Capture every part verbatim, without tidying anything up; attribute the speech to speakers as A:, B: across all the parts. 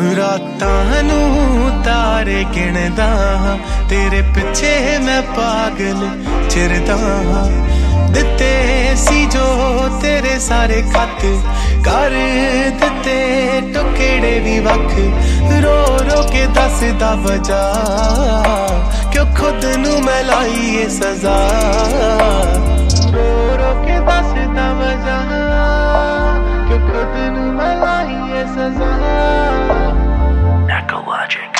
A: रातां नूं तारे गिणदा हां, तेरे पिछे मैं पागल चिरदा हां। दिते सी जो तेरे सारे खत, कर दिते टुकड़े भी वख। रो रो के दसदा वजह, क्यों खुद नूं मैं लाई ये सजा। रो रो के दसदा वजह, क्यों खुद नूं मैं लाई ये सजा। Ecologic.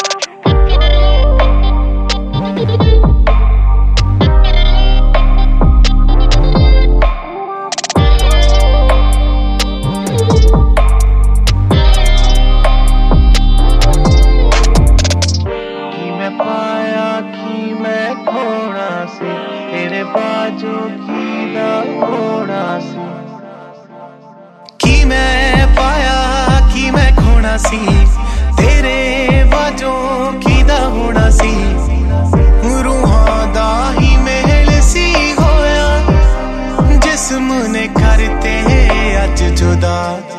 A: तेरे बाजो की दा होना सी, की मैं पाया की मैं खोना सी। तेरे बाजो की दा होना सी, रूहां दा ही मेल सी होया। जिस्म ने करते अज जुदा,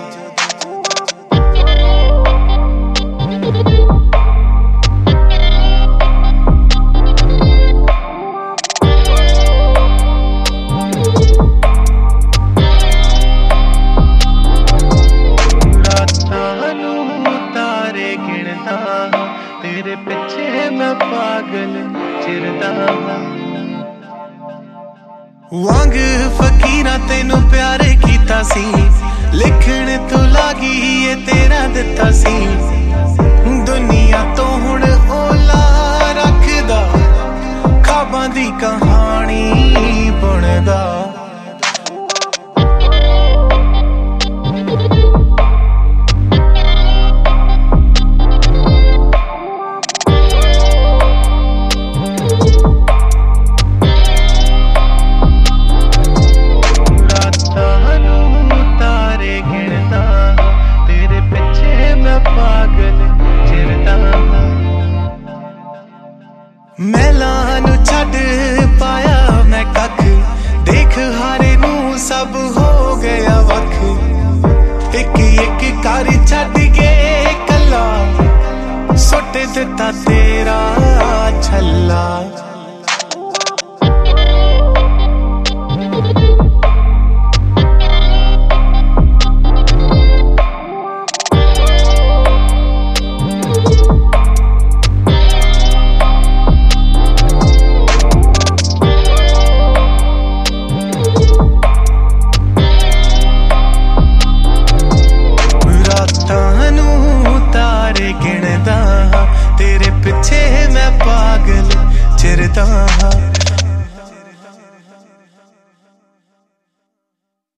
A: तेरे पिछे मैं पागल चिरदा। वांग फकीरा तेनू प्यार कीता सी, लिखण तो लागी ये तेरा दिता सी। दुनिया तो हुण ओला रखदा, खाबां दी कहानी बुणदा।